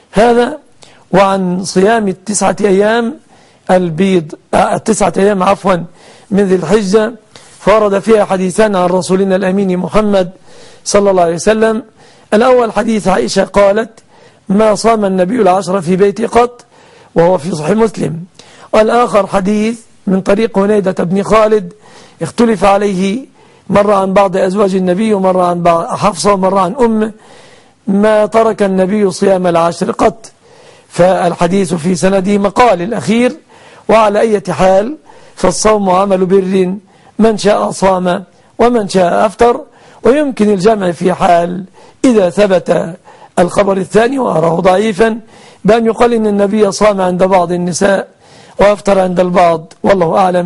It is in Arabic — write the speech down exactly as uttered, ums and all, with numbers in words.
هذا. وعن صيام التسعة أيام البيض التسعة أيام عفوا من ذي الحجة، فورد فيها حديثان عن رسولنا الأمين محمد صلى الله عليه وسلم. الأول حديث عائشة قالت: ما صام النبي العشر في بيتي قط، وهو في صحيح مسلم. والآخر حديث من طريق هنيدة بن خالد اختلف عليه، مرة عن بعض أزواج النبي ومرة عن بعض حفصة ومرة عن أم، ما ترك النبي صيام العشر قط، فالحديث في سنده مقال الأخير. وعلى أي حال فالصوم عمل بر، من شاء صام ومن شاء أفطر. ويمكن الجمع في حال إذا ثبت الخبر الثاني وأراه ضعيفا بأن يقال إن النبي صام عند بعض النساء وأفطر عند البعض، والله أعلم.